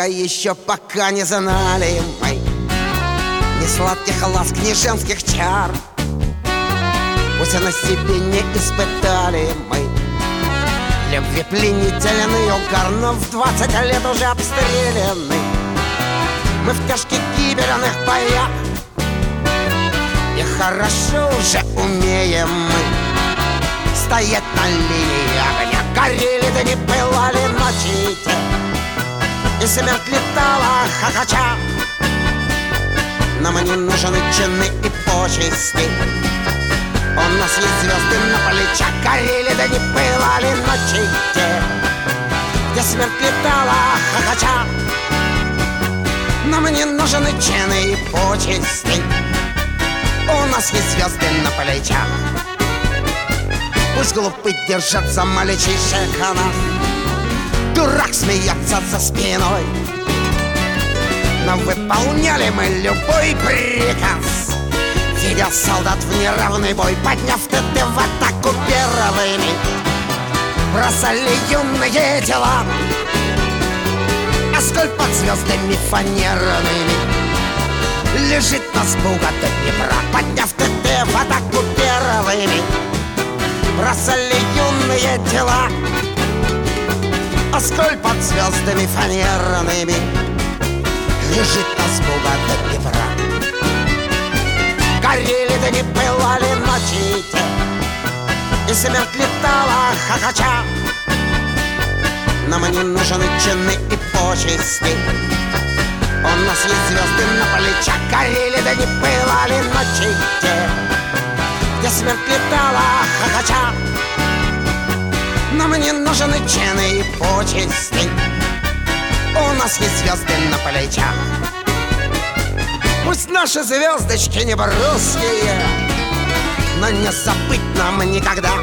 Только еще пока не знали мы ни сладких ласк, ни женских чар. Пусть на себе не испытали мы любви пленительный угар, но в 20 лет уже обстреляны мы в тяжких гибельных боях. И хорошо уже умеем мы стоять на линии огня. Горели да не пылали ночи те, и смерть летала хохоча. Нам не нужны чины и почести, у нас есть звезды на плечах. Горели да не пылали ночи те, где смерть летала хохоча. Нам не нужны чины и почести, у нас есть звезды на плечах. Пусть глупый держатся мальчишек о нас, дурак смеется за спиной, но выполняли мы любой приказ, ведя солдат в неравный бой. Подняв ТТ в атаку первыми, бросали юные тела, а сколь под звездами фанерными лежит нас Буга до Днепра. Подняв ТТ в атаку первыми, бросали юные тела, а сколь под звездами фанерными лежит нас Буга до Днепра. Горели да не пылали ночи те, и смерть летала хохоча. Нам не нужны чины и почести, у нас есть звезды на плечах. Горели да не пылали ночи те, где смерть летала хохоча. Нам не нужны чины и почести, у нас есть звезды на плечах. Пусть наши звездочки не русские, но не забыть нам никогда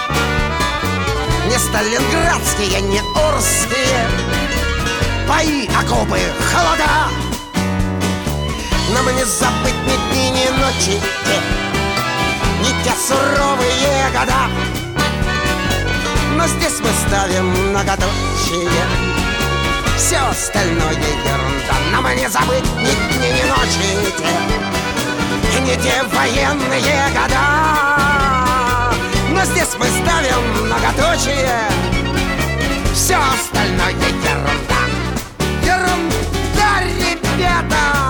не сталинградские, не орские бои, окопы, холода. Нам не забыть ни дни, ни ночи те, ни те суровые года. Но здесь мы ставим многоточие, все остальное ерунда. Нам не забыть ни дни, ни ночи те, ни те военные года. Но здесь мы ставим многоточие, все остальное ерунда. Ерунда, ребята!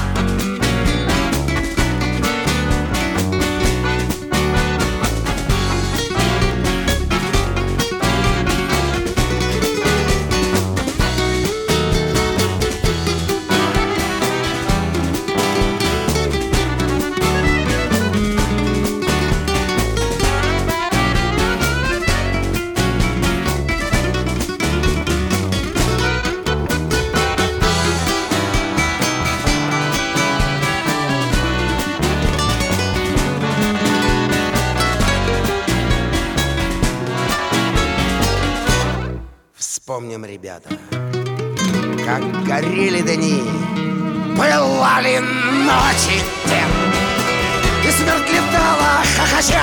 Вспомним, ребята, как горели дни, пылали ночи те, и смерть летала хохоча.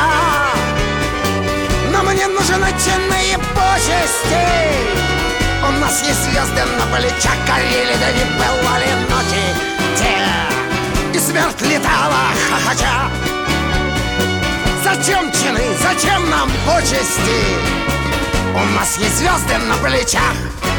Нам не нужны чины и почести, у нас есть звезды на плечах. Горели да не пылали ночи те, и смерть летала хохоча. Зачем чины, зачем нам почести, у нас есть звезды на плечах.